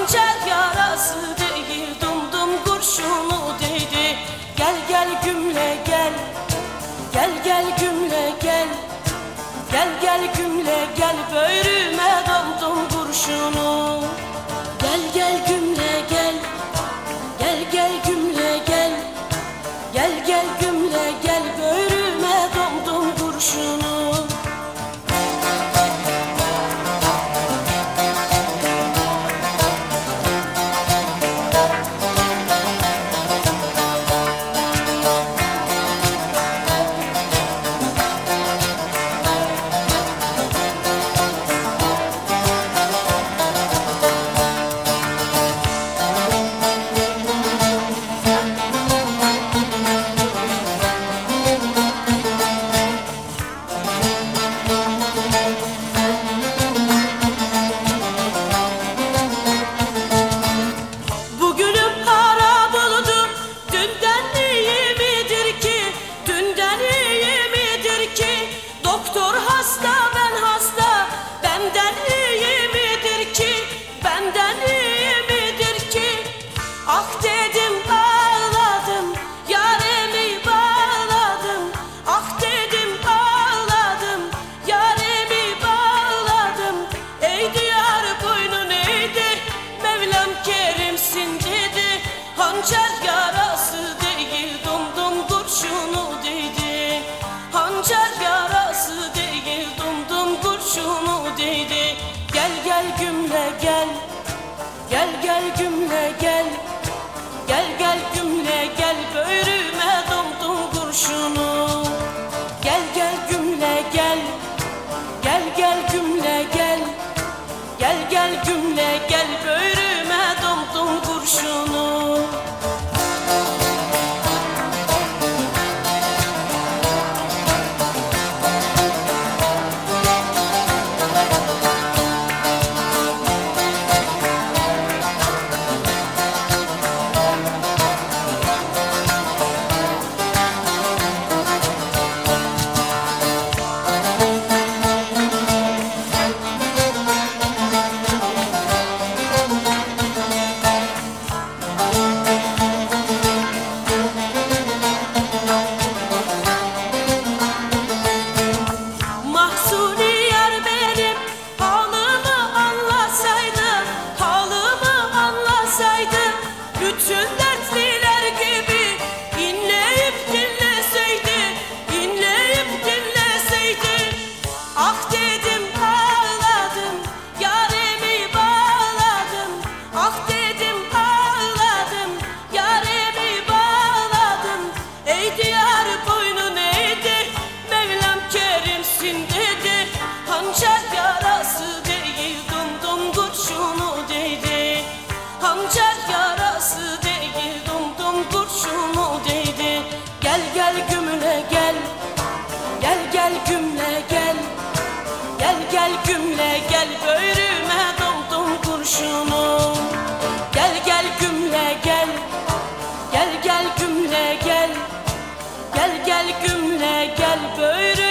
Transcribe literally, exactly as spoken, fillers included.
Hançer yarası değil, dumdum kurşunu değdi. Gel gel gümle gel, gel gel gümle gel, gel gel gümle gel, böğrüme domdum kurşunu. Gel gel gümle gel, gel gel gümle gel, gel gel gümle gel, böğrüme domdum kurşunu. Doktor hasta, ben hasta, benden iyi midir ki, benden iyi midir ki? Ah dedim ağladım, yaremi bağladım. Ah dedim ağladım, yaremi bağladım. Ey diyar boynun eğdi, Mevlam kerimsin dedi. Hançer yarası değil, dumdum kurşunu değdi. Hançer yarası değil, dumdum kurşunu değdi. Gel gel gümle gel, gel gel gümle gel, gel gel gümle gel, böğrüme domdum kurşunu. Gel gel gümle gel, gel gel gümle gel, gel gel gümle gel, böğrüme domdum kurşunu. Bütün dertliler gibi inleyip dinleseydi, inleyip dinleseydi. Ah dedim ağladım, yaremi bağladım. Ah dedim ağladım, yaremi bağladım. Ey diyar boynun eğdi, Mevlam kerimsin dedi. Hançer yarası değil, dumdum kurşunu değdi. Hançer yarası değil, dumdum kurşunu değdi. Gel gel gümle gel, gel gel gümle gel, gel gel gümle gel, böğrüme domdum kurşunu. Gel gel gümle gel, gel gel gümle gel, gel gel gümle gel, böğrüme